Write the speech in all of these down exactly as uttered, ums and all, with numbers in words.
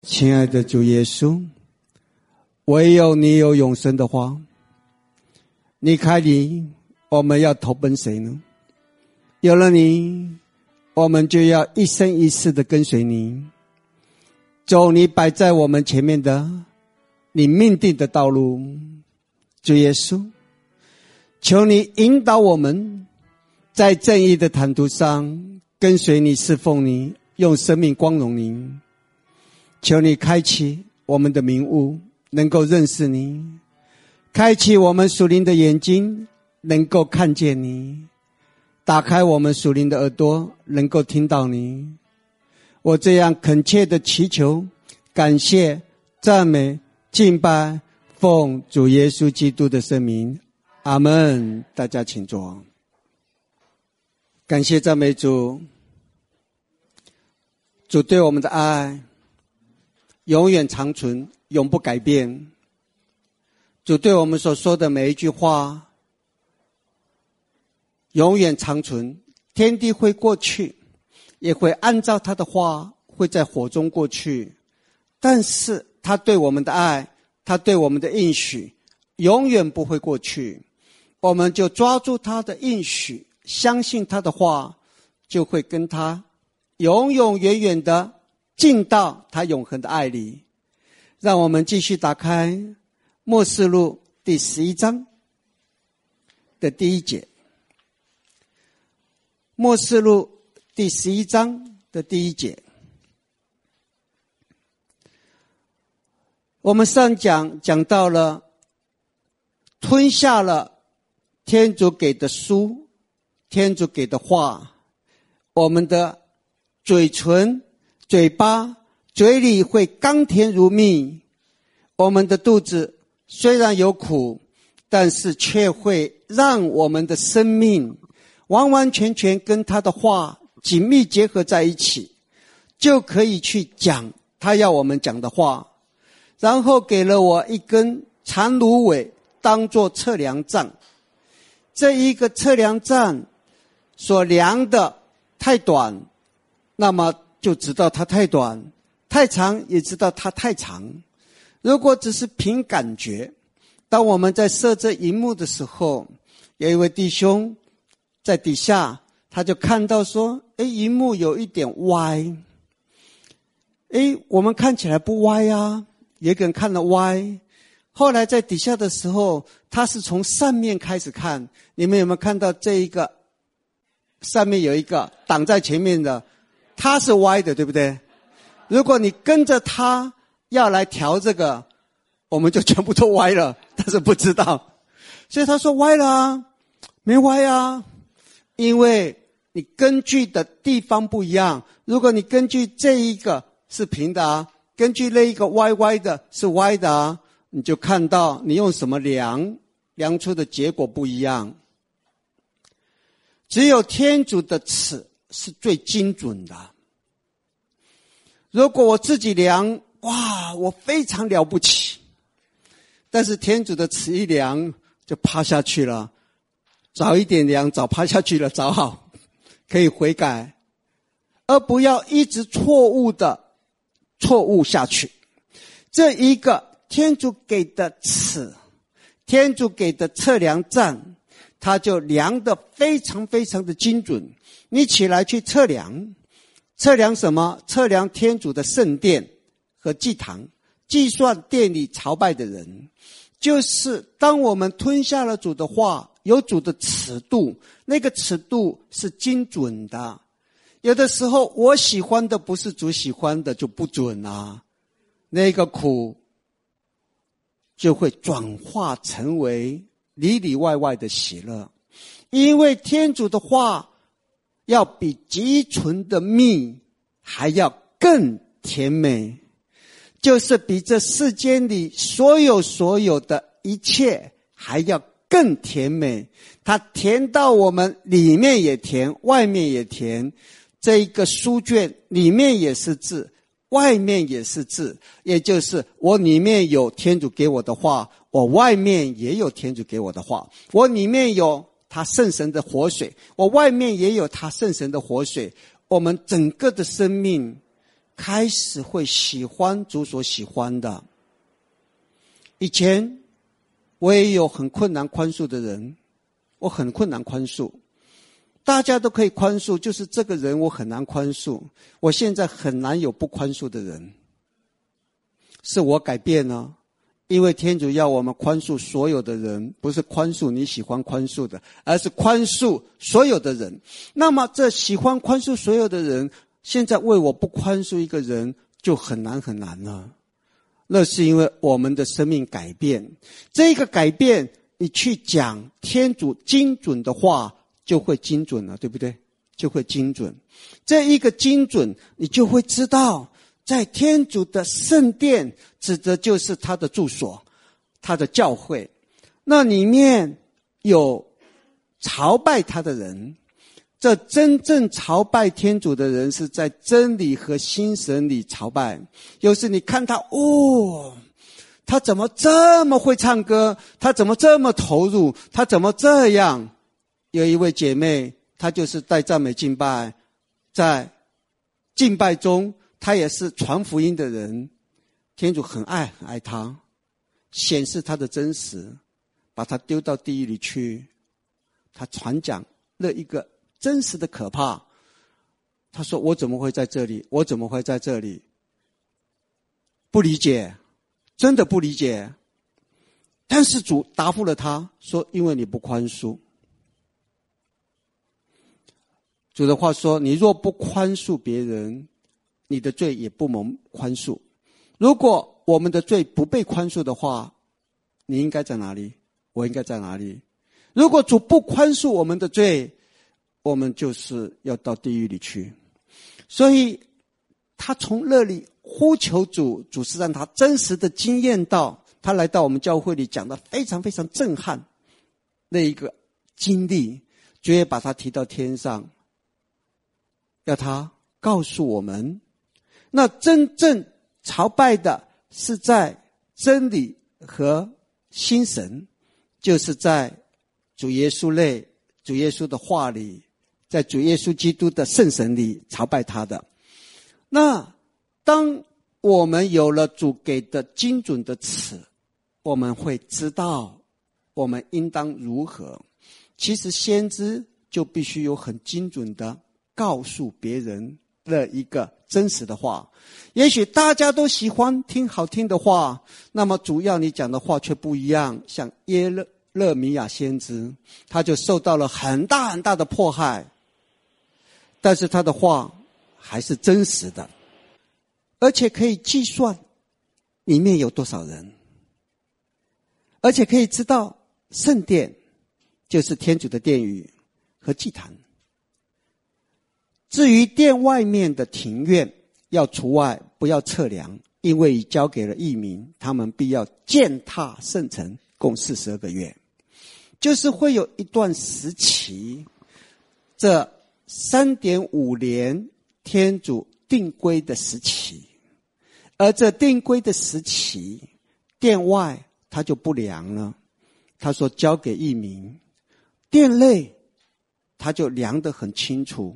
亲爱的主耶稣，唯有你有永生的话，你开离，我们要投奔谁呢？有了你，我们就要一生一世的跟随你，走你摆在我们前面的你命定的道路。主耶稣，求你引导我们在正义的坦途上跟随你，侍奉你，用生命光荣你。求你开启我们的明悟，能够认识你，开启我们属灵的眼睛，能够看见你，打开我们属灵的耳朵，能够听到你。我这样恳切的祈求，感谢、赞美、敬拜，奉主耶稣基督的圣名，阿们。大家请坐。感谢赞美主，主对我们的爱永远长存，永不改变。主对我们所说的每一句话永远长存，天地会过去，也会按照他的话会在火中过去，但是他对我们的爱，他对我们的应许永远不会过去。我们就抓住他的应许，相信他的话，就会跟他永永远远的进到他永恒的爱里。让我们继续打开默示录第十一章的第一节。默示录第十一章的第一节，我们上讲讲到了吞下了天主给的书，天主给的话，我们的嘴唇嘴巴嘴里会甘甜如蜜，我们的肚子虽然有苦，但是却会让我们的生命完完全全跟他的话紧密结合在一起，就可以去讲他要我们讲的话。然后给了我一根长芦苇当作测量杖，这一个测量杖所量的太短，那么就知道它太短，太长也知道它太长。如果只是凭感觉，当我们在设这荧幕的时候，有一位弟兄在底下，他就看到说，诶，荧幕有一点歪。诶，我们看起来不歪啊，有个人看了歪。后来在底下的时候，他是从上面开始看，你们有没有看到这一个上面有一个挡在前面的，他是歪的，对不对？如果你跟着他要来调这个，我们就全部都歪了，但是不知道。所以他说歪了啊，没歪啊，因为你根据的地方不一样。如果你根据这一个是平的啊，根据那一个歪歪的是歪的啊，你就看到你用什么量，量出的结果不一样。只有天主的尺是最精准的。如果我自己量，哇，我非常了不起，但是天主的尺一量就趴下去了，早一点量，早趴下去了，早好，可以悔改，而不要一直错误的错误下去。这一个天主给的尺，天主给的测量杖，它就量得非常非常的精准。你起来去测量，测量什么？测量天主的圣殿和祭坛，计算殿里朝拜的人。就是当我们吞下了主的话，有主的尺度，那个尺度是精准的。有的时候我喜欢的不是主喜欢的，就不准啊，那个苦就会转化成为里里外外的喜乐。因为天主的话要比极纯的蜜还要更甜美，就是比这世间里所有所有的一切还要更甜美。它甜到我们里面也甜，外面也甜。这一个书卷里面也是字，外面也是字，也就是我里面有天主给我的话，我外面也有天主给我的话。我里面有他圣神的活水，我外面也有他圣神的活水。我们整个的生命开始会喜欢主所喜欢的。以前我也有很困难宽恕的人，我很困难宽恕，大家都可以宽恕，就是这个人我很难宽恕。我现在很难有不宽恕的人，是我改变了，因为天主要我们宽恕所有的人，不是宽恕你喜欢宽恕的，而是宽恕所有的人。那么这喜欢宽恕所有的人，现在为我不宽恕一个人就很难很难了。那是因为我们的生命改变，这个改变你去讲天主精准的话就会精准了，对不对？就会精准。这一个精准，你就会知道在天主的圣殿指的就是他的住所，他的教会，那里面有朝拜他的人。这真正朝拜天主的人是在真理和心神里朝拜。有时你看他，哦，他怎么这么会唱歌，他怎么这么投入，他怎么这样。有一位姐妹，她就是带赞美敬拜，在敬拜中她也是传福音的人，天主很爱很爱她，显示她的真实，把她丢到地狱里去，她传讲了一个真实的可怕。他说，我怎么会在这里，我怎么会在这里，不理解，真的不理解。但是主答复了他说，因为你不宽恕。主的话说，你若不宽恕别人，你的罪也不蒙宽恕。如果我们的罪不被宽恕的话，你应该在哪里，我应该在哪里。如果主不宽恕我们的罪，我们就是要到地狱里去。所以他从那里呼求主，主是让他真实的经验到，他来到我们教会里讲的非常非常震撼那一个经历，主也把他提到天上，要他告诉我们，那真正朝拜的是在真理和心神，就是在主耶稣内，主耶稣的话里，在主耶稣基督的圣神里朝拜他的。那当我们有了主给的精准的尺，我们会知道我们应当如何。其实先知就必须有很精准的告诉别人的一个真实的话。也许大家都喜欢听好听的话，那么主要你讲的话却不一样。像耶勒勒米亚先知，他就受到了很大很大的迫害，但是他的话还是真实的，而且可以计算里面有多少人，而且可以知道圣殿就是天主的殿宇和祭坛。至于殿外面的庭院要除外，不要测量，因为已交给了异民，他们必要践踏圣城，共四十二个月。就是会有一段时期，这 三点五年天主定规的时期，而这定规的时期，殿外它就不量了，他说交给异民，殿内他就量得很清楚。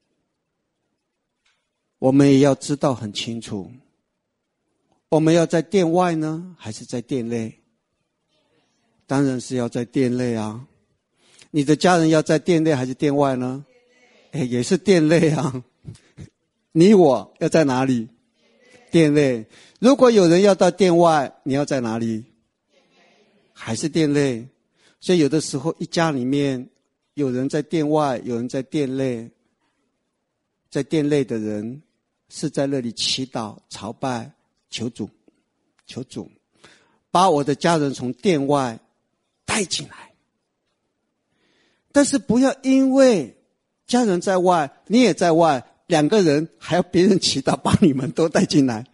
我们也要知道很清楚，我们要在殿外呢，还是在殿内？当然是要在殿内啊。你的家人要在殿内还是殿外呢？哎，也是殿内啊。你我要在哪里？殿内。如果有人要到殿外，你要在哪里？还是殿内。所以有的时候一家里面有人在殿外，有人在殿内，在殿内的人是在那里祈祷、朝拜、求主、求主把我的家人从殿外带进来。但是不要因为家人在外，你也在外，两个人还要别人祈祷把你们都带进来。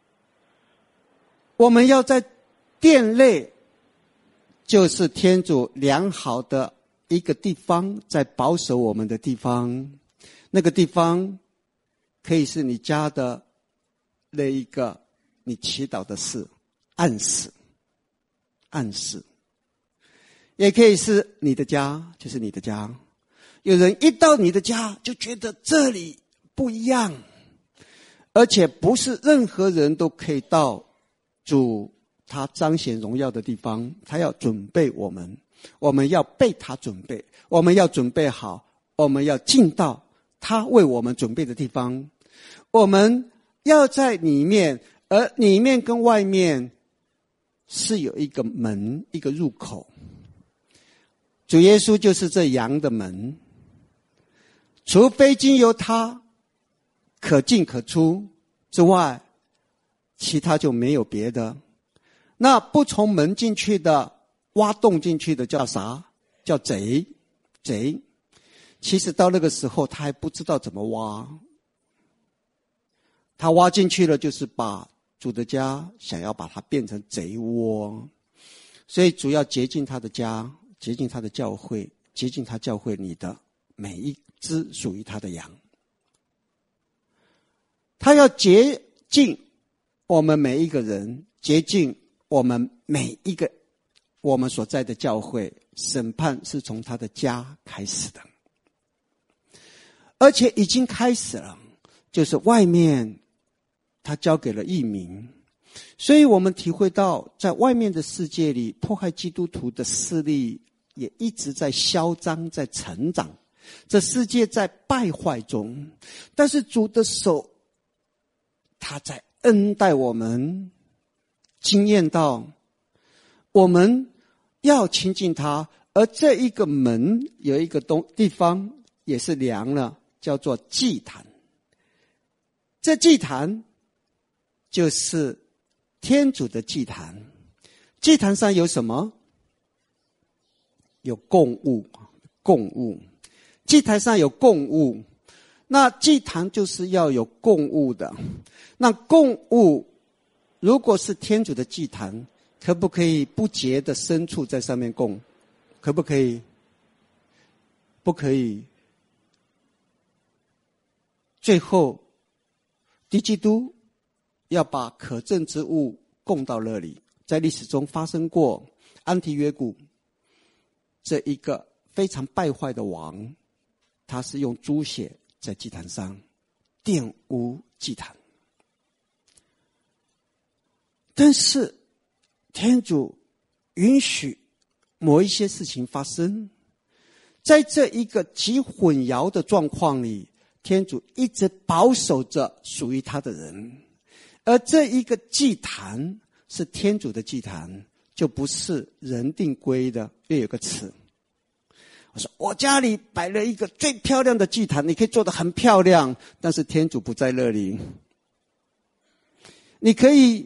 我们要在殿内，就是天主良好的一个地方，在保守我们的地方。那个地方可以是你家的那一个你祈祷的事，暗示暗示，也可以是你的家，就是你的家。有人一到你的家就觉得这里不一样， 而且不是任何人都可以到主他彰显荣耀的地方，他要准备我们，我们要被他准备，我们要准备好，我们要进到他为我们准备的地方，我们要在里面，而里面跟外面是有一个门，一个入口。主耶稣就是这羊的门，除非经由他可进可出之外，其他就没有别的。那不从门进去的，挖洞进去的叫啥？叫贼。贼其实到那个时候他还不知道怎么挖，他挖进去了就是把主的家想要把它变成贼窝。所以主要洁净他的家，洁净他的教会，洁净他教会里的每一只属于他的羊。他要洁净我们每一个人，洁净我们每一个我们所在的教会。审判是从他的家开始的，而且已经开始了，就是外面他交给了异民。所以我们体会到在外面的世界里，迫害基督徒的势力也一直在嚣张，在成长，这世界在败坏中，但是主的手他在恩待我们，经验到我们要亲近他。而这一个门有一个东地方也是凉了，叫做祭坛。这祭坛就是天主的祭坛。祭坛上有什么？有供物，供物。祭坛上有供物，那祭坛就是要有供物的。那供物如果是天主的祭坛，可不可以不洁的牲畜在上面供？可不可以？不可以。最后敌基督要把可憎之物供到那里。在历史中发生过安提约古这一个非常败坏的王，他是用猪血在祭坛上玷污祭坛。但是天主允许某一些事情发生，在这一个极混淆的状况里，天主一直保守着属于他的人。而这一个祭坛是天主的祭坛，就不是人定规的。又有个词，我说我家里摆了一个最漂亮的祭坛，你可以做得很漂亮，但是天主不在那里。你可以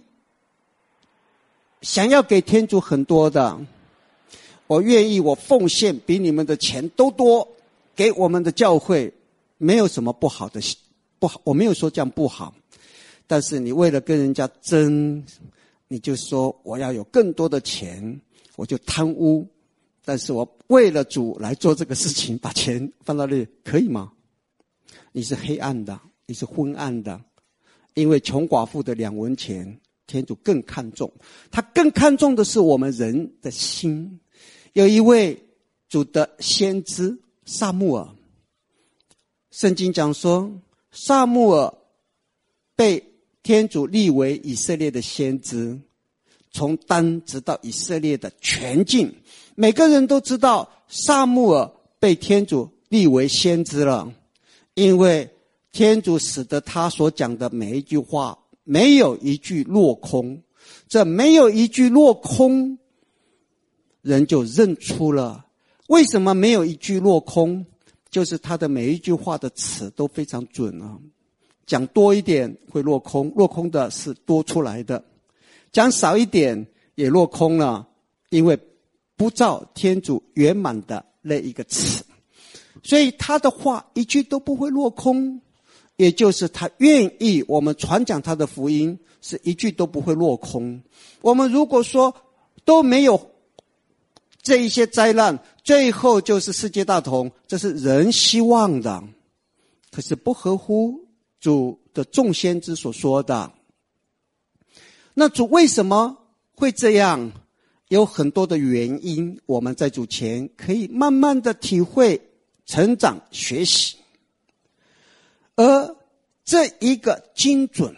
想要给天主很多的，我愿意我奉献比你们的钱都多给我们的教会，没有什么不好的，不好，我没有说这样不好。但是你为了跟人家争，你就说我要有更多的钱，我就贪污，但是我为了主来做这个事情，把钱放到那里，可以吗？你是黑暗的，你是昏暗的。因为穷寡妇的两文钱，天主更看重，他更看重的是我们人的心。有一位主的先知撒慕尔，圣经讲说撒慕尔被天主立为以色列的先知，从丹直到以色列的全境，每个人都知道撒慕尔被天主立为先知了，因为天主使得他所讲的每一句话没有一句落空。这没有一句落空，人就认出了为什么没有一句落空，就是他的每一句话的词都非常准啊。讲多一点会落空，落空的是多出来的；讲少一点也落空了，因为不照天主圆满的那一个词。所以他的话一句都不会落空，也就是他愿意我们传讲他的福音，是一句都不会落空。我们如果说都没有这一些灾难，最后就是世界大同，这是人希望的，可是不合乎主的众先知所说的。那主为什么会这样？有很多的原因，我们在主前可以慢慢的体会、成长、学习。而这一个精准，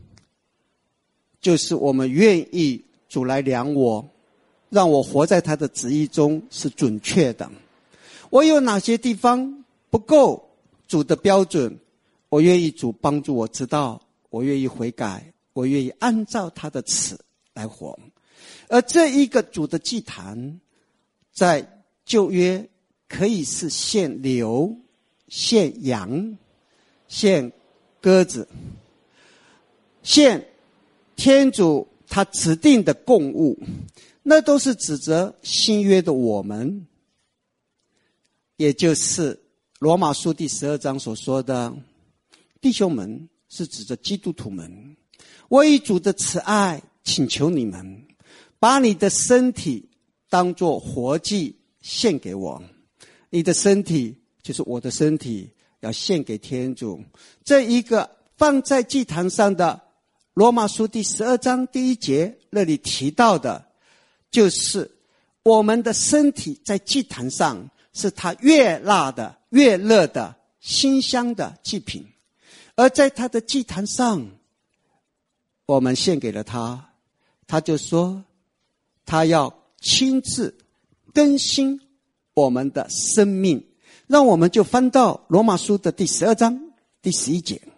就是我们愿意主来量我，让我活在他的旨意中是准确的。我有哪些地方不够主的标准，我愿意主帮助我知道，我愿意悔改，我愿意按照他的尺来活。而这一个主的祭坛，在旧约可以是献牛、献羊、献鸽子，献天主他指定的供物，那都是指着新约的我们，也就是罗马书第十二章所说的弟兄们，是指着基督徒们。我以主的慈爱请求你们，把你的身体当作活祭献给我。你的身体就是我的身体，要献给天主。这一个放在祭坛上的罗马书第十二章第一节那里提到的，就是我们的身体在祭坛上是他悦纳的、悦乐的、馨香的祭品，而在他的祭坛上，我们献给了他，他就说他要亲自更新我们的生命。让我们就翻到罗马书的第十二章第十一节，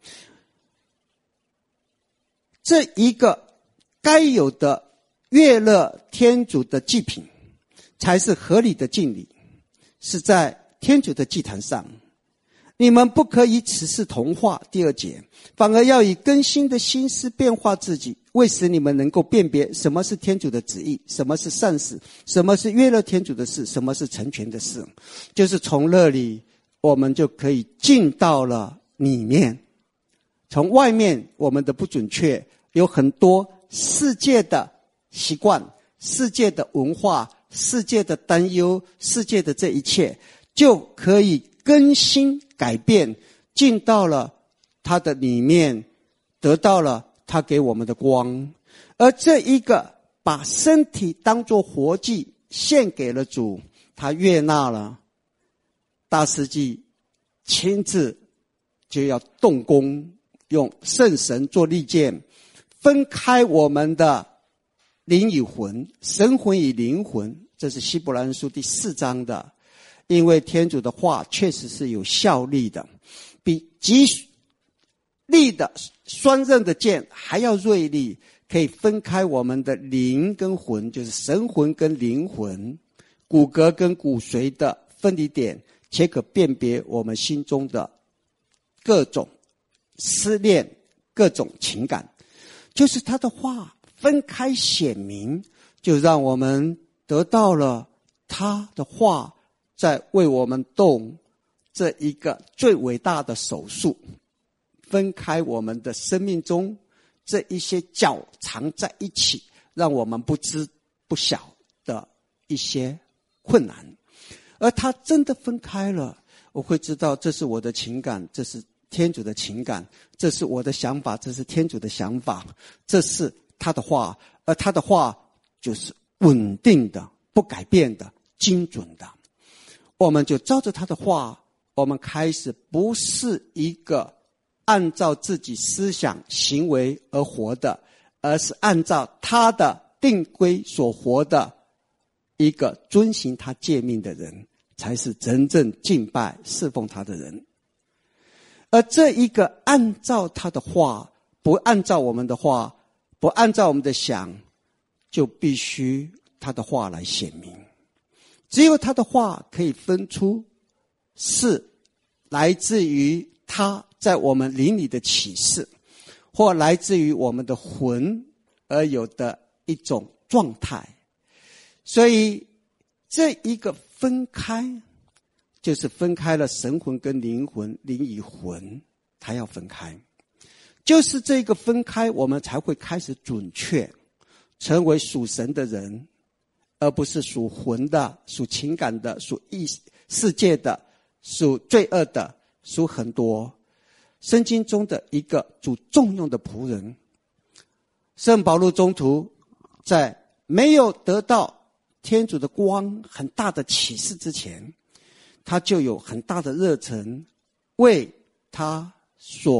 这一个该有的悦乐天主的祭品，才是合理的敬礼，是在天主的祭坛上。你们不可以此事同化，第二节，反而要以更新的心思变化自己，为使你们能够辨别什么是天主的旨意，什么是善事，什么是悦乐天主的事，什么是成全的事。就是从那里我们就可以进到了里面。从外面我们的不准确，有很多世界的习惯、世界的文化、世界的担忧、世界的这一切，就可以更新改变，进到了它的里面，得到了他给我们的光。而这一个把身体当作活祭献给了主，他悦纳了，大司祭亲自就要动工，用圣神做利剑，分开我们的灵与魂，神魂与灵魂。这是希伯来书第四章的。因为天主的话确实是有效力的，比极利的双刃的剑还要锐利，可以分开我们的灵跟魂，就是神魂跟灵魂，骨骼跟骨髓的分离点，且可辨别我们心中的各种思念、各种情感。就是他的话分开显明，就让我们得到了他的话在为我们动这一个最伟大的手术，分开我们的生命中这一些搅藏在一起，让我们不知不晓的一些困难。而他真的分开了，我会知道这是我的情感，这是天主的情感，这是我的想法，这是天主的想法，这是他的话，而他的话就是稳定的、不改变的、精准的。我们就照着他的话，我们开始不是一个按照自己思想行为而活的，而是按照他的定规所活的一个遵行他诫命的人，才是真正敬拜侍奉他的人。而这一个按照他的话，不按照我们的话，不按照我们的想，就必须他的话来显明。只有他的话可以分出是来自于他在我们灵里的启示，或来自于我们的魂而有的一种状态。所以这一个分开，就是分开了神魂跟灵魂，灵与魂，它要分开。就是这个分开，我们才会开始准确成为属神的人，而不是属魂的、属情感的、属意世界的、属罪恶的、属很多。圣经中的一个主重用的仆人，圣保禄宗徒在没有得到天主的光很大的启示之前，他就有很大的热忱为他所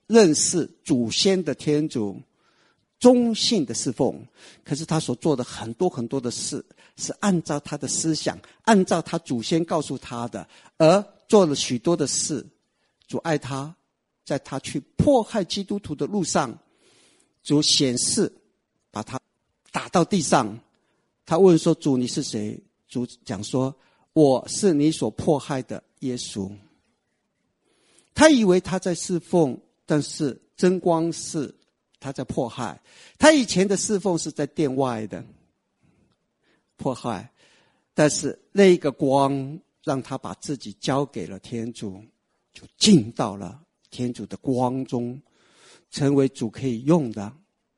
认识祖先的天主，忠信的侍奉。可是他所做的很多很多的事，是按照他的思想，按照他祖先告诉他的，而做了许多的事。主爱他，在他去迫害基督徒的路上，主显示把他打到地上。他问说，主你是谁？主讲说，我是你所迫害的耶稣。他以为他在侍奉，但是真光是他在迫害。他以前的侍奉是在殿外的迫害，但是那一个光让他把自己交给了天主，就进到了天主的光中，成为主可以用的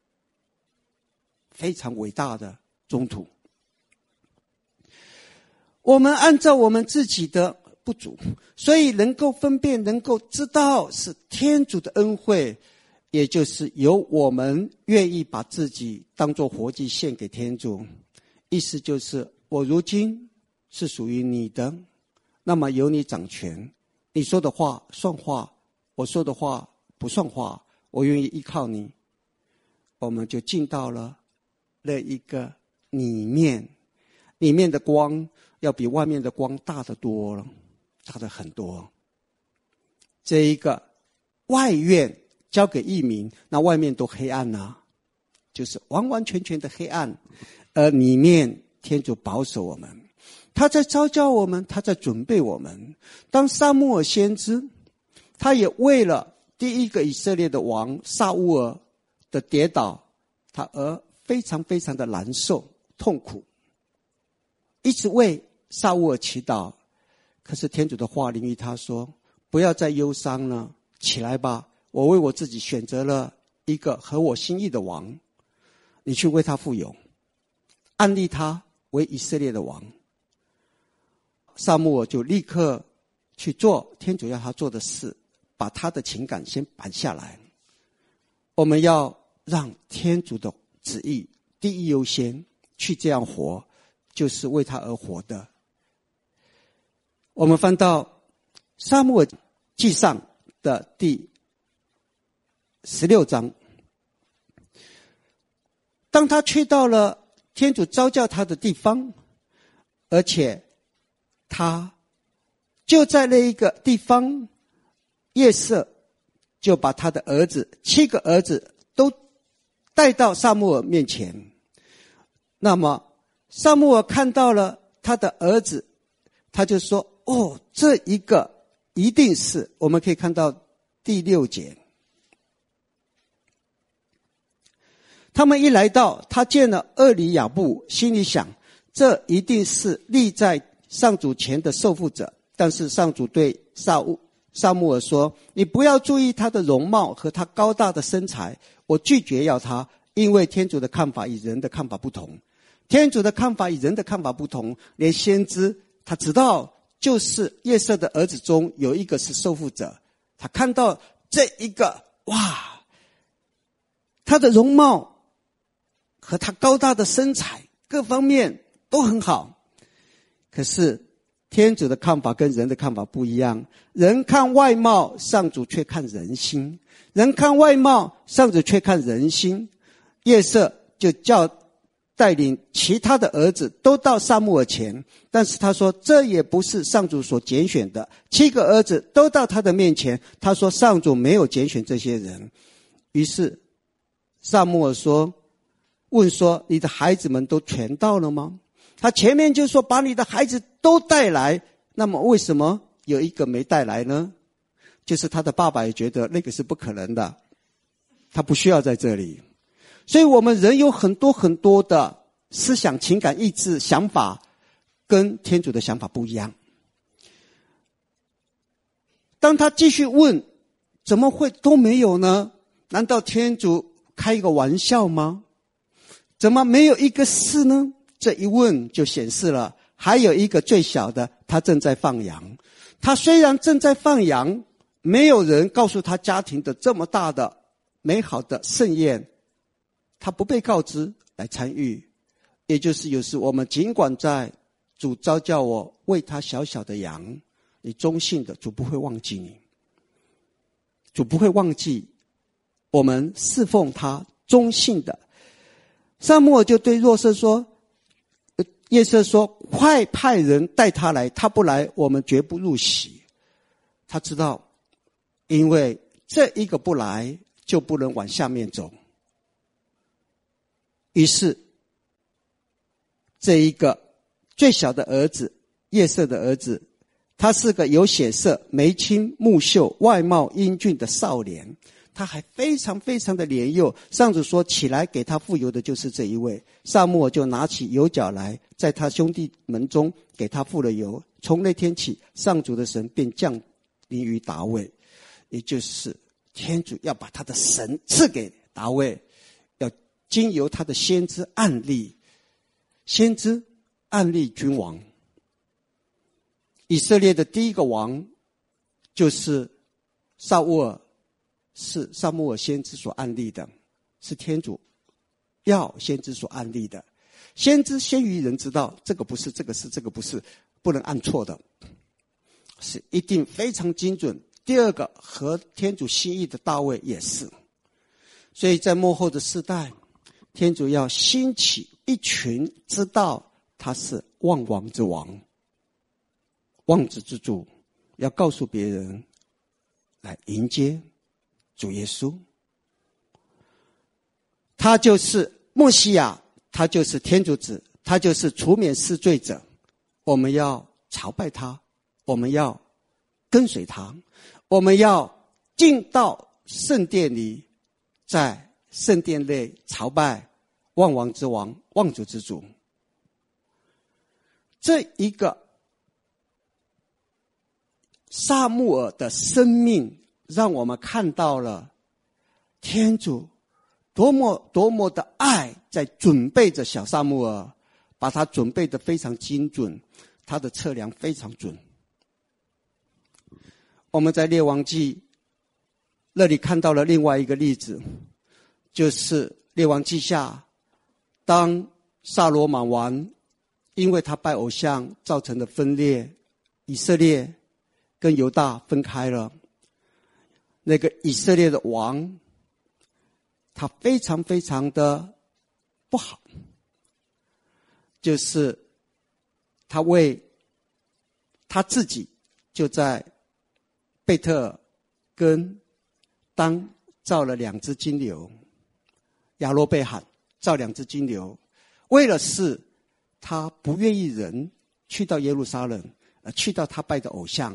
非常伟大的宗徒。我们按照我们自己的不足，所以能够分辨，能够知道是天主的恩惠，也就是由我们愿意把自己当作活祭献给天主。意思就是我如今是属于你的，那么由你掌权，你说的话算话，我说的话不算话，我愿意依靠你。我们就进到了那一个里面，里面的光要比外面的光大得多了，大得很多。这一个外院交给义民，那外面都黑暗啊，就是完完全全的黑暗，而里面天主保守我们，他在召教我们，他在准备我们。当撒母耳先知，他也为了第一个以色列的王撒乌尔的跌倒，他而非常非常的难受痛苦，一直为撒乌尔祈祷。可是天主的话临于他说，不要再忧伤了，起来吧，我为我自己选择了一个合我心意的王，你去为他负有，按立他为以色列的王。撒母耳就立刻去做天主要他做的事，把他的情感先摆下来。我们要让天主的旨意第一优先，去这样活，就是为他而活的。我们翻到撒母耳记上的第十六章，当他去到了天主召叫他的地方，而且他就在那一个地方，夜色就把他的儿子七个儿子都带到撒母耳面前。那么撒母耳看到了他的儿子，他就说，哦，这一个一定是，我们可以看到第六节，他们一来到，他见了厄里亚布，心里想，这一定是立在上主前的受傅者。但是上主对撒乌撒母耳说，你不要注意他的容貌和他高大的身材，我拒绝要他，因为天主的看法与人的看法不同。天主的看法与人的看法不同，连先知他知道，就是夜色的儿子中有一个是受傅者，他看到这一个，哇，他的容貌和他高大的身材各方面都很好。可是天主的看法跟人的看法不一样，人看外貌，上主却看人心；人看外貌，上主却看人心。夜色就叫带领其他的儿子都到撒母耳前，但是他说，这也不是上主所拣选的。七个儿子都到他的面前，他说上主没有拣选这些人。于是撒母耳说，问说，你的孩子们都全到了吗？他前面就说把你的孩子都带来，那么为什么有一个没带来呢？就是他的爸爸也觉得那个是不可能的，他不需要在这里。所以我们人有很多很多的思想、情感、意志、想法跟天主的想法不一样。当他继续问，怎么会都没有呢？难道天主开一个玩笑吗？怎么没有一个是呢？这一问就显示了，还有一个最小的，他正在放羊。他虽然正在放羊，没有人告诉他家庭的这么大的美好的盛宴，他不被告知来参与。也就是有时我们尽管在主召叫我为他小小的羊，你忠信的，主不会忘记你，主不会忘记我们侍奉他，忠信的。撒母耳就对约瑟说，约瑟说，快派人带他来，他不来，我们绝不入席。他知道，因为这一个不来，就不能往下面走。于是，这一个最小的儿子，约瑟的儿子，他是个有血色、眉清目秀、外貌英俊的少年，他还非常非常的年幼。上主说，起来给他傅油的就是这一位。撒母耳就拿起油角来，在他兄弟们中给他傅了油。从那天起，上主的神便降临于大卫，也就是天主要把他的神赐给大卫，要经由他的先知暗立，先知暗立君王。以色列的第一个王就是撒乌尔，是撒母耳先知所暗立的，是天主要先知所暗立的。先知先于人知道，这个不是，这个是，这个不是，不能按错的，是一定非常精准。第二个，合天主心意的大卫也是。所以在末后的世代，天主要兴起一群知道他是万王之王、万子之主，要告诉别人来迎接主耶稣。他就是默西亚，他就是天主子，他就是除免世罪者。我们要朝拜他，我们要跟随他，我们要进到圣殿里，在圣殿内朝拜万王之王、万主之主。这一个撒母耳的生命，让我们看到了天主多么多么的爱，在准备着小撒母耳，把他准备得非常精准，他的测量非常准。我们在列王记那里看到了另外一个例子，就是列王记下，当撒罗满王因为他拜偶像造成的分裂，以色列跟犹大分开了。那个以色列的王，他非常非常的不好，就是他为他自己就在贝特尔跟当造了两只金牛，亚罗贝罕造两只金牛，为了是他不愿意人去到耶路撒冷，而去到他拜的偶像。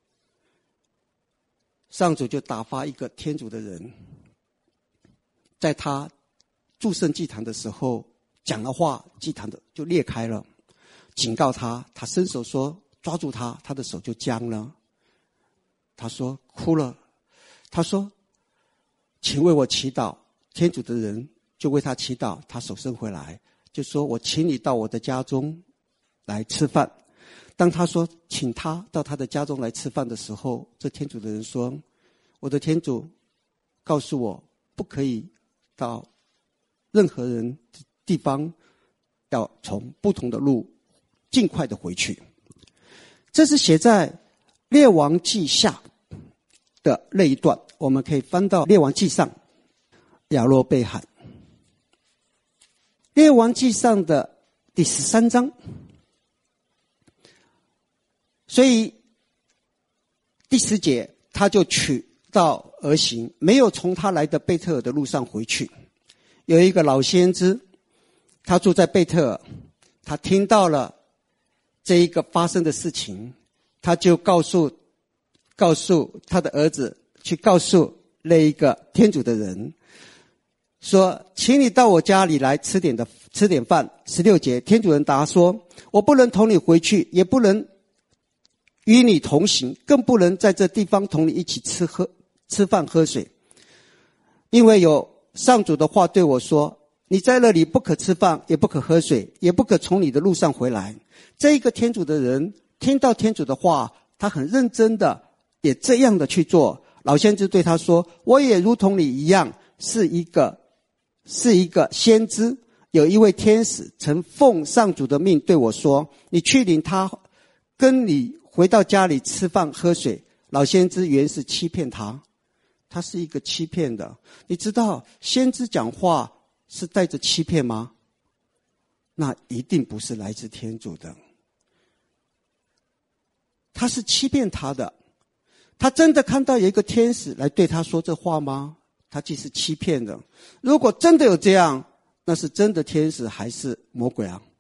上主就打发一个天主的人，在他祝圣祭坛的时候讲了话，祭坛的就裂开了，警告他，他伸手说抓住他，他的手就僵了。他说哭了，他说请为我祈祷。天主的人就为他祈祷，他手伸回来，就说我请你到我的家中来吃饭。当他说请他到他的家中来吃饭的时候，这天主的人说，我的天主告诉我不可以到任何人的地方，要从不同的路尽快的回去。这是写在列王记下的那一段，我们可以翻到列王记上，亚罗贝罕。列王记上的第十三章，所以第十节他就取道而行，没有从他来的贝特尔的路上回去。有一个老先知，他住在贝特尔，他听到了这一个发生的事情，他就告诉告诉他的儿子，去告诉那一个天主的人，说请你到我家里来吃点的吃点饭。十六节，天主人答说，我不能同你回去，也不能与你同行，更不能在这地方同你一起吃喝吃饭喝水，因为有上主的话对我说，你在那里不可吃饭，也不可喝水，也不可从你的路上回来。这一个天主的人听到天主的话，他很认真的也这样的去做。老先知对他说，我也如同你一样，是一个是一个先知，有一位天使曾奉上主的命对我说，你去领他跟你回到家里吃饭喝水。老先知原是欺骗他， 他是一个欺骗的。你知道先知讲话是带着欺骗吗？那一定不是来自天主的。他是欺骗他的。他真的看到有一个天使来对他说这话吗？他既是欺骗的。如果真的有这样，那是真的天使还是魔鬼啊？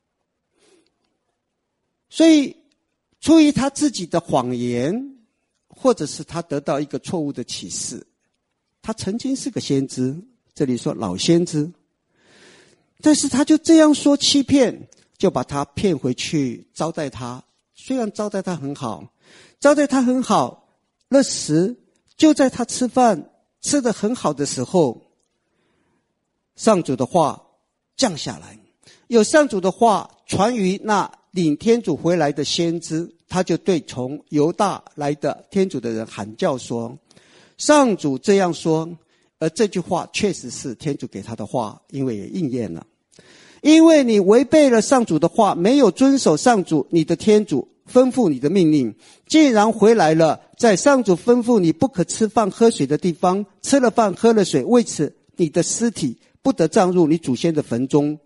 所以出于他自己的谎言，或者是他得到一个错误的启示，他曾经是个先知，这里说老先知，但是他就这样说欺骗，就把他骗回去招待他。虽然招待他很好，招待他很好，那时就在他吃饭吃得很好的时候，上主的话降下来，有上主的话传于那领天主回来的先知，他就对从犹大来的天主的人喊叫说，上主这样说。而这句话确实是天主给他的话，因为也应验了。因为你违背了上主的话，没有遵守上主你的天主吩咐你的命令，既然回来了，在上主吩咐你不可吃饭喝水的地方吃了饭喝了水，为此你的尸体不得葬入你祖先的坟中。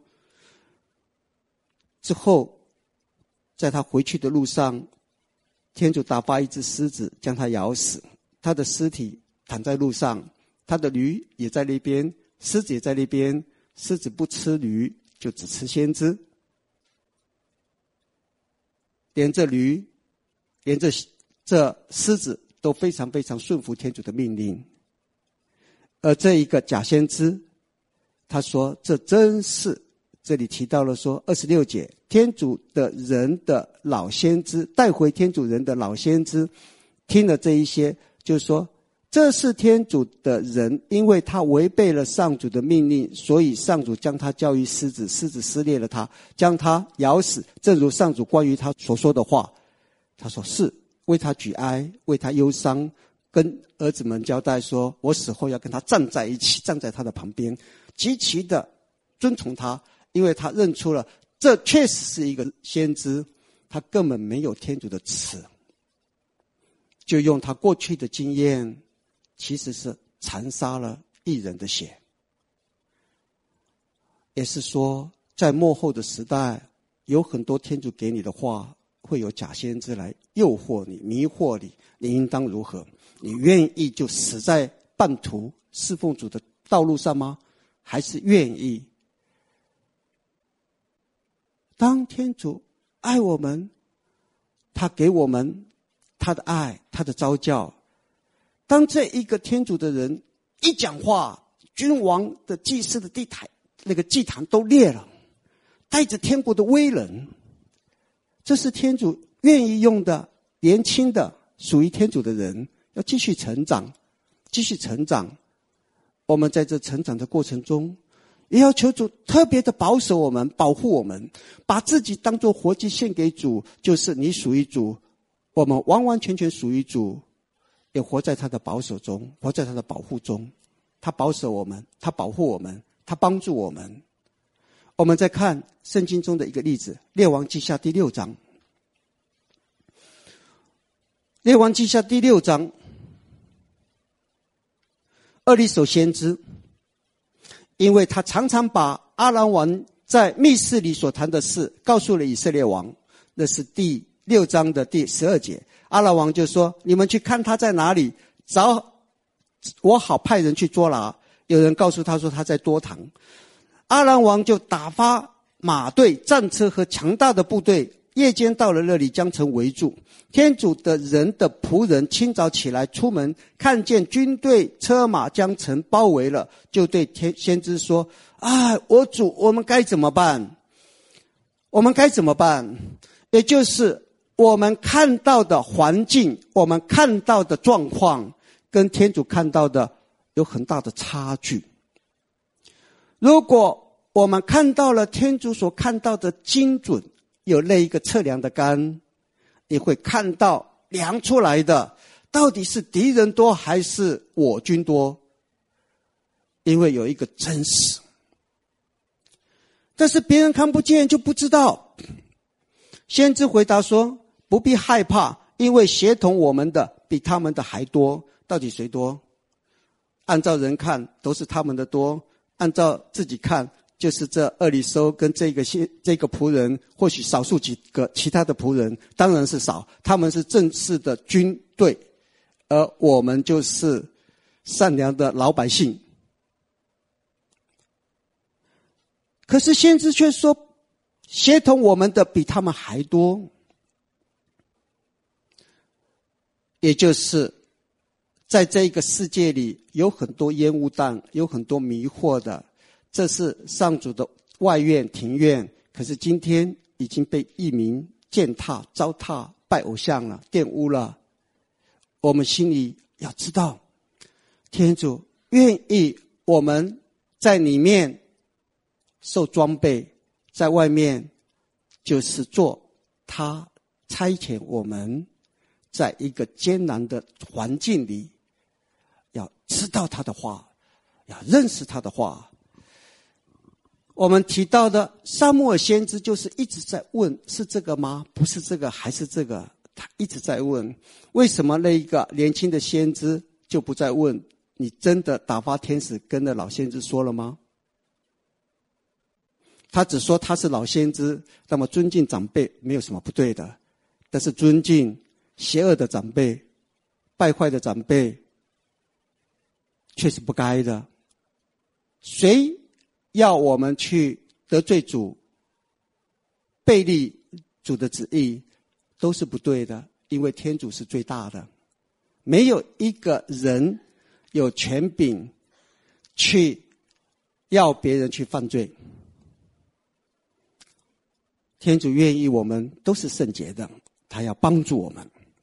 之后在他回去的路上，天主打发一只狮子将他咬死，他的尸体躺在路上，他的驴也在那边，狮子也在那边，狮子不吃驴，就只吃先知。连这驴连这这狮子都非常非常顺服天主的命令。而这一个假先知，他说这真是，这里提到了说二十六节，天主的人的老先知，带回天主人的老先知听了这一些，就是说这是天主的人，因为他违背了上主的命令，所以上主将他交于狮子，狮子撕裂了他，将他咬死，正如上主关于他所说的话。他说是，为他举哀，为他忧伤，跟儿子们交代说，我死后要跟他站在一起，站在他的旁边，极其的尊崇他，因为他认出了这确实是一个先知，他根本没有天主的慈，就用他过去的经验，其实是残杀了一人的血。也是说在末后的时代，有很多天主给你的话，会有假先知来诱惑你，迷惑你，你应当如何？你愿意就死在半途侍奉主的道路上吗？还是愿意当天主爱我们，他给我们他的爱，他的召教，当这一个天主的人一讲话，君王的祭祀的地台那个祭坛都裂了，带着天国的威能，这是天主愿意用的年轻的属于天主的人，要继续成长，继续成长。我们在这成长的过程中，也要求主特别的保守我们，保护我们，把自己当作活祭献给主，就是你属于主，我们完完全全属于主，也活在他的保守中，活在他的保护中。他保守我们，他保护我们，他帮助我们。我们再看圣经中的一个例子，列王记下第六章。列王记下第六章，厄里叟先知，因为他常常把阿兰王在密室里所谈的事告诉了以色列王，那是第六章的第十二节。阿兰王就说，你们去看他在哪里，找我好派人去捉拿。有人告诉他说他在多堂，阿兰王就打发马队、战车和强大的部队，夜间到了那里，将城围住。天主的人的仆人清早起来出门，看见军队车马将城包围了，就对天先知说，啊，我主，我们该怎么办？我们该怎么办？也就是我们看到的环境，我们看到的状况，跟天主看到的有很大的差距。如果我们看到了天主所看到的精准，有那一个测量的杆，你会看到量出来的到底是敌人多还是我军多，因为有一个真实。但是别人看不见就不知道。先知回答说，不必害怕，因为协同我们的比他们的还多。到底谁多？ 按照人看都是他们的多，按照自己看就是这厄里叟跟这个这个仆人，或许少数几个其他的仆人，当然是少，他们是正式的军队，而我们就是善良的老百姓。可是先知却说，协同我们的比他们还多，也就是在这个世界里有很多烟雾弹，有很多迷惑的，这是上主的外院庭院，可是今天已经被异民践踏糟蹋，拜偶像了，玷污了。我们心里要知道，天主愿意我们在里面受装备，在外面就是做他差遣我们，在一个艰难的环境里，要知道他的话，要认识他的话。我们提到的撒母耳先知就是一直在问，是这个吗？不是这个，还是这个？他一直在问。为什么那一个年轻的先知就不再问，你真的打发天使跟那老先知说了吗？他只说他是老先知，那么尊敬长辈没有什么不对的，但是尊敬邪恶的长辈、败坏的长辈却是不该的。谁要我们去得罪主、背离主的旨意，都是不对的，因为天主是最大的，没有一个人有权柄去要别人去犯罪。天主愿意我们都是圣洁的，他要帮助我们。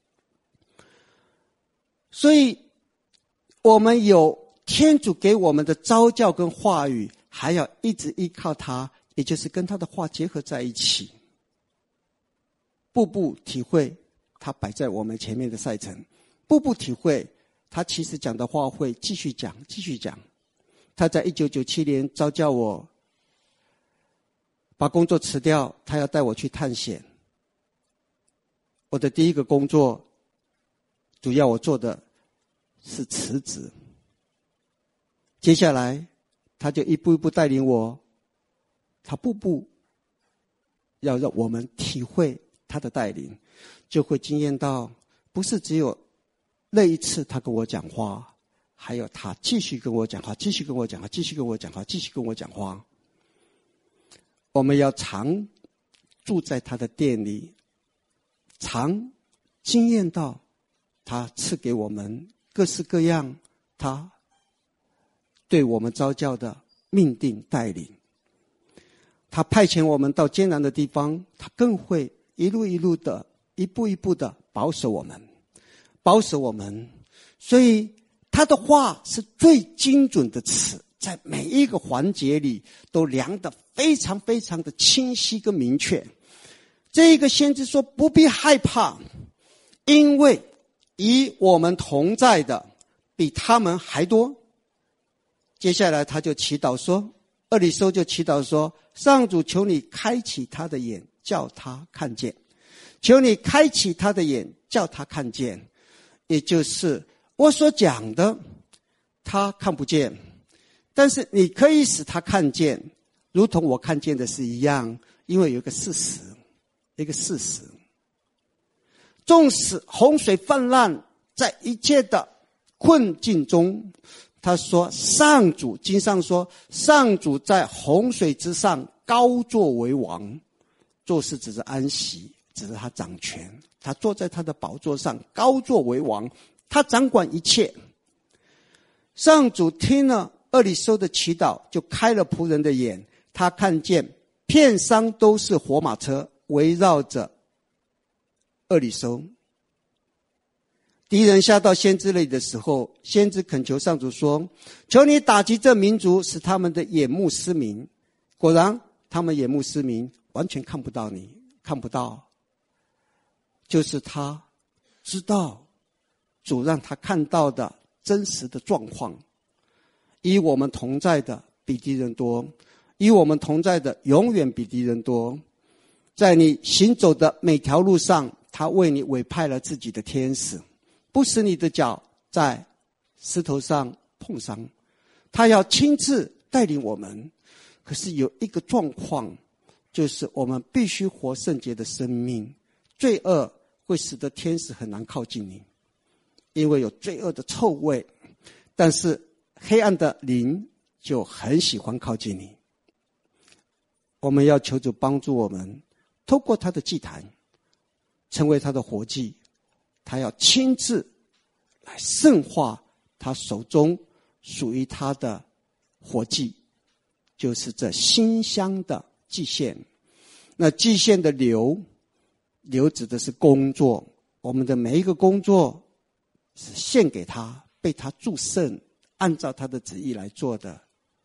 所以我们有天主给我们的召教跟话语，还要一直依靠他，也就是跟他的话结合在一起，步步体会他摆在我们前面的赛程，步步体会他其实讲的话会继续讲继续讲。他在一九九七年召叫我把工作辞掉，他要带我去探险。我的第一个工作主要我做的是辞职，接下来他就一步一步带领我，他步步要让我们体会他的带领，就会经验到不是只有那一次他跟我讲话，还有他继续跟我讲话，继续跟我讲话，继续跟我讲话，继续跟我讲话。我们要常住在他的殿里，常经验到他赐给我们各式各样他对我们召教的命定带领。他派遣我们到艰难的地方，他更会一路一路的一步一步的保守我们保守我们。所以他的话是最精准的词，在每一个环节里都量得非常非常的清晰跟明确。这个先知说不必害怕，因为与我们同在的比他们还多。接下来他就祈祷说，厄里叟就祈祷说，上主求你开启他的眼，叫他看见，求你开启他的眼，叫他看见。也就是我所讲的他看不见，但是你可以使他看见，如同我看见的是一样。因为有一个事实，一个事实，纵使洪水泛滥，在一切的困境中，他说上主，经上说上主在洪水之上高坐为王。做事只是安息，只是他掌权，他坐在他的宝座上高坐为王，他掌管一切。上主听了厄里叟的祈祷，就开了仆人的眼，他看见片上都是火马车围绕着厄里叟。敌人下到先知那里的时候，先知恳求上主说，求你打击这民族，使他们的眼目失明。果然他们眼目失明，完全看不到你，看不到。就是他知道主让他看到的真实的状况。与我们同在的比敌人多，与我们同在的永远比敌人多。在你行走的每条路上，他为你委派了自己的天使，不使你的脚在石头上碰伤，他要亲自带领我们。可是有一个状况，就是我们必须活圣洁的生命。罪恶会使得天使很难靠近你，因为有罪恶的臭味，但是黑暗的灵就很喜欢靠近你。我们要求主帮助我们，透过他的祭坛成为他的活祭，他要亲自来圣化他手中属于他的活祭，就是这馨香的祭献。那祭献的流，流指的是工作，我们的每一个工作是献给他，被他祝圣，按照他的旨意来做的。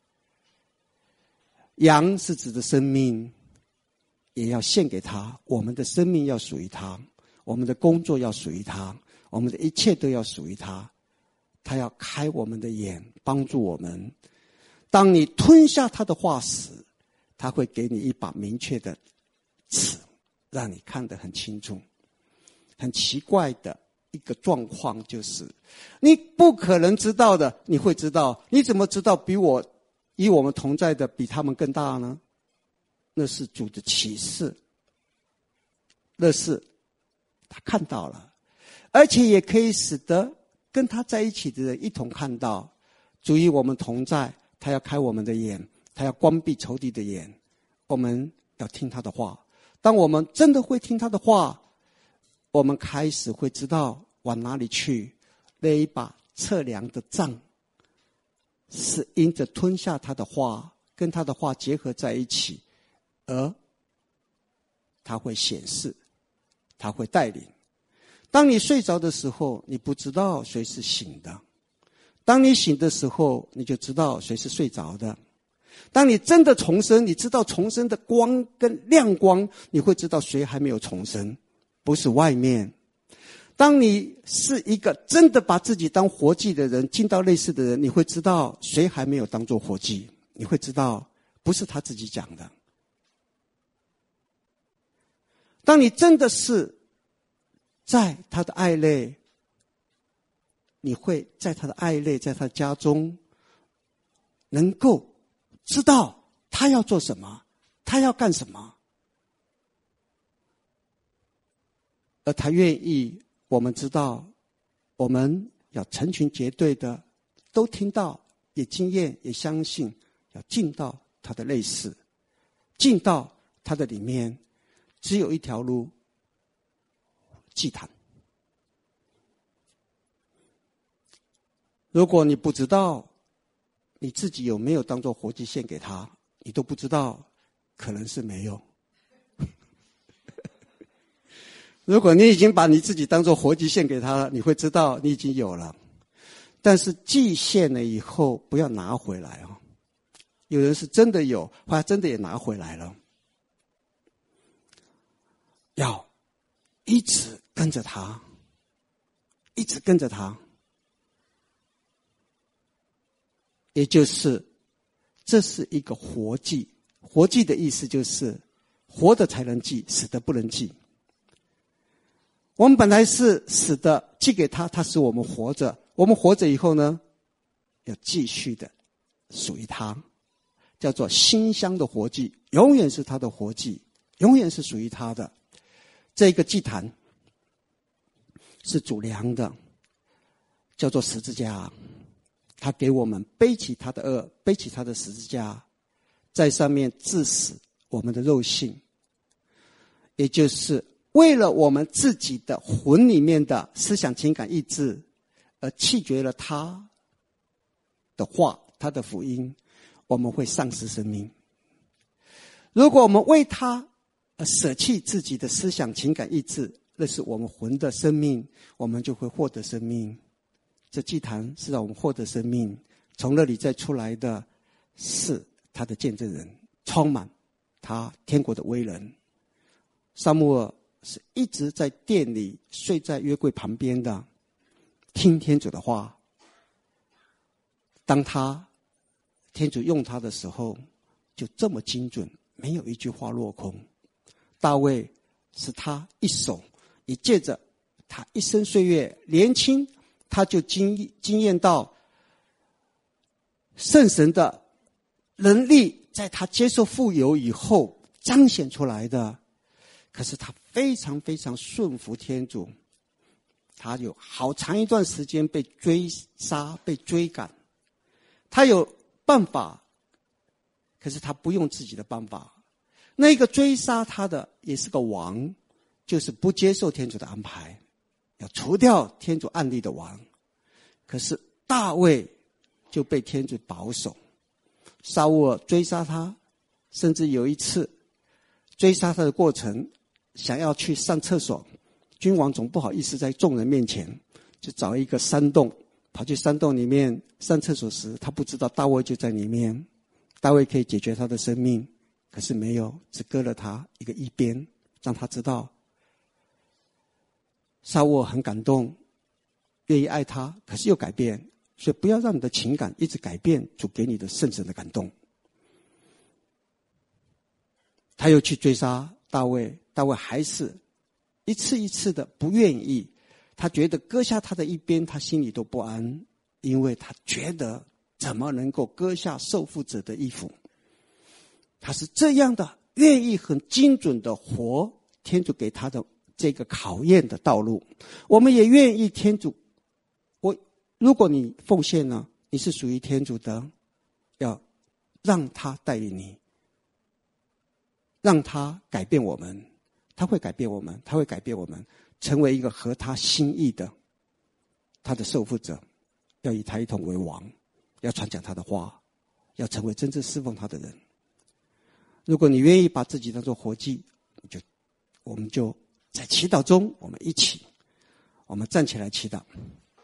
羊是指的生命，也要献给他，我们的生命要属于他，我们的工作要属于他，我们的一切都要属于他。他要开我们的眼，帮助我们。当你吞下他的话时，他会给你一把明确的尺，让你看得很清楚。很奇怪的一个状况就是，你不可能知道的，你会知道。你怎么知道比我与我们同在的比他们更大呢？那是主的启示，那是他看到了，而且也可以使得跟他在一起的人一同看到。主与我们同在，他要开我们的眼，他要关闭仇敌的眼。我们要听他的话。当我们真的会听他的话，我们开始会知道往哪里去。那一把测量的杖，是因着吞下他的话，跟他的话结合在一起，而他会显示，他会带领。当你睡着的时候，你不知道谁是醒的；当你醒的时候，你就知道谁是睡着的。当你真的重生，你知道重生的光跟亮光，你会知道谁还没有重生，不是外面。当你是一个真的把自己当活祭的人，进到类似的人，你会知道谁还没有当作活祭，你会知道不是他自己讲的。当你真的是在他的爱内，你会在他的爱内，在他的家中，能够知道他要做什么，他要干什么，而他愿意我们知道，我们要成群结队的都听到，也经验，也相信，要进到他的类似，进到他的里面。只有一条路，祭坛。如果你不知道你自己有没有当作活祭献给他，你都不知道，可能是没有。如果你已经把你自己当作活祭献给他了，你会知道你已经有了。但是祭献了以后，不要拿回来哦。有人是真的有，后来真的也拿回来了。要一直跟着他，一直跟着他。也就是这是一个活祭，活祭的意思就是活的才能祭，死的不能祭。我们本来是死的，祭给他，他使我们活着。我们活着以后呢，要继续的属于他，叫做馨香的活祭，永远是他的活祭，永远是属于他的。这个祭坛是主量的，叫做十字架。他给我们背起他的恶，背起他的十字架，在上面治死我们的肉性，也就是为了我们自己的魂里面的思想、情感、意志，而弃绝了他的话，他的福音，我们会丧失生命。如果我们为他而舍弃自己的思想、情感、意志，那是我们魂的生命，我们就会获得生命。这祭坛是让我们获得生命，从那里再出来的是他的见证人，充满他天国的威能。撒母耳是一直在殿里睡在约柜旁边的，听天主的话。当他天主用他的时候，就这么精准，没有一句话落空。大卫是他一手，也借着他一生岁月年轻，他就经经验到圣神的能力在他接受富有以后彰显出来的。可是他非常非常顺服天主，他有好长一段时间被追杀被追赶，他有办法，可是他不用自己的办法。那个追杀他的也是个王，就是不接受天主的安排，要除掉天主案例的王。可是大卫就被天主保守，撒乌耳追杀他，甚至有一次追杀他的过程，想要去上厕所，君王总不好意思在众人面前，就找一个山洞，跑去山洞里面上厕所时，他不知道大卫就在里面。大卫可以解决他的生命，可是没有，只割了他一个衣边，让他知道撒乌耳很感动，愿意爱他，可是又改变。所以不要让你的情感一直改变主给你的圣神的感动。他又去追杀大卫，大卫还是一次一次的不愿意，他觉得割下他的一边他心里都不安，因为他觉得怎么能够割下受缚者的衣服。他是这样的愿意很精准的活天主给他的这个考验的道路。我们也愿意天主，我如果你奉献呢，你是属于天主的，要让他带领你，让他改变我们，他会改变我们，他会改变我们，成为一个合他心意的他的受缚者，要以他一统为王，要传讲他的话，要成为真正侍奉他的人。如果你愿意把自己当作活祭，就我们就在祈祷中，我们一起，我们站起来祈祷。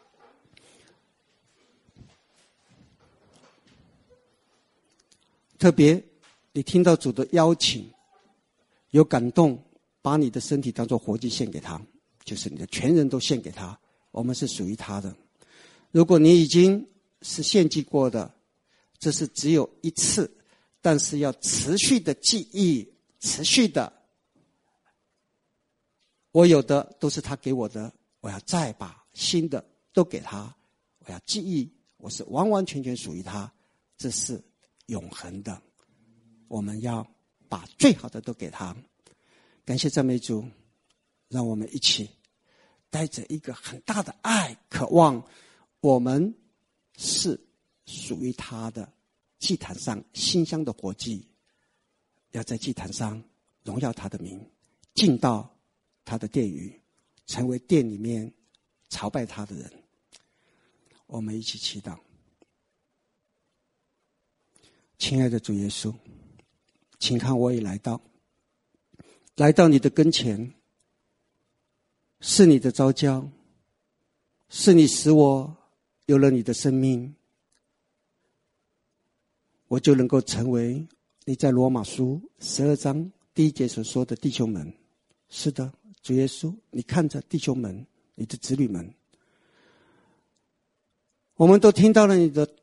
特别你听到主的邀请，有感动，把你的身体当作活祭献给他，就是你的全人都献给他，我们是属于他的。如果你已经是献祭过的，这是只有一次，但是要持续的记忆，持续的，我有的都是他给我的，我要再把新的都给他，我要记忆，我是完完全全属于他，这是永恒的，我们要把最好的都给他。感谢赞美主，让我们一起带着一个很大的爱，渴望我们是属于他的，祭坛上馨香的活祭，要在祭坛上荣耀他的名，进到他的殿宇，成为殿里面朝拜他的人。我们一起祈祷。亲爱的主耶稣，请看我已来到，来到你的跟前，是你的召叫，是你使我有了你的生命，我就能够成为你在罗马书十二章第一节所说的弟兄们。是的，主耶稣，你看着弟兄们，你的子女们，我们都听到了你的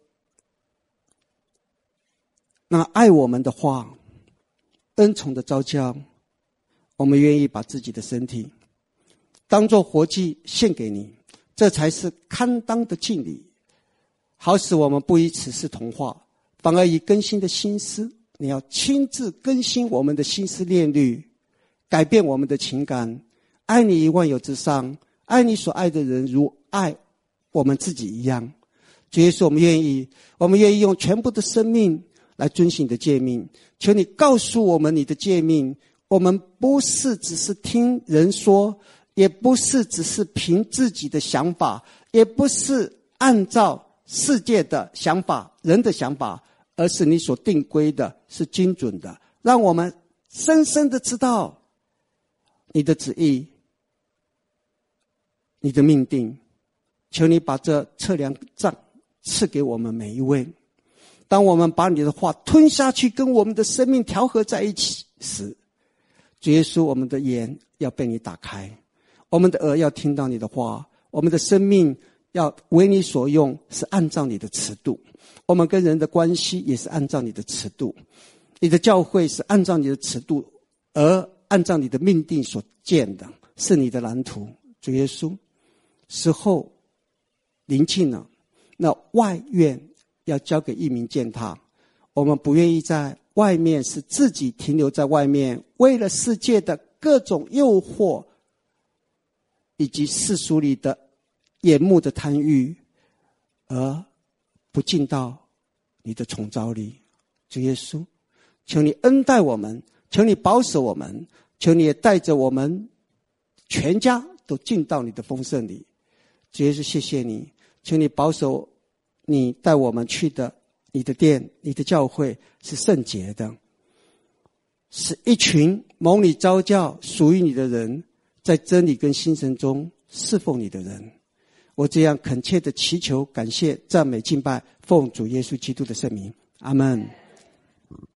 那爱我们的话，恩宠的召叫，我们愿意把自己的身体当作活祭献给你，这才是堪当的敬礼，好使我们不以此事同化，反而以更新的心思，你要亲自更新我们的心思念虑，改变我们的情感，爱你以万有之上，爱你所爱的人如爱我们自己一样。主耶稣，我们愿意，我们愿意用全部的生命来遵行你的诫命，求你告诉我们你的诫命，我们不是只是听人说，也不是只是凭自己的想法，也不是按照世界的想法人的想法，而是你所定规的是精准的，让我们深深的知道你的旨意，你的命定。求你把这测量杖赐给我们每一位，当我们把你的话吞下去，跟我们的生命调和在一起时，主耶稣，我们的眼要被你打开，我们的耳要听到你的话，我们的生命要为你所用，是按照你的尺度，我们跟人的关系也是按照你的尺度，你的教会是按照你的尺度，而按照你的命定所建的，是你的蓝图。主耶稣，时候临近了，那外院要交给一民践踏。我们不愿意在外面使自己停留在外面，为了世界的各种诱惑以及世俗里的眼目的贪欲，而不进到你的宠召里。主耶稣，求你恩待我们，求你保守我们，求你也带着我们全家都进到你的丰盛里。主耶稣，谢谢你，求你保守你带我们去的你的殿，你的教会是圣洁的，是一群蒙你召叫属于你的人，在真理跟心神中侍奉你的人。我这样恳切的祈求、感谢、赞美、敬拜，奉主耶稣基督的圣名，阿们。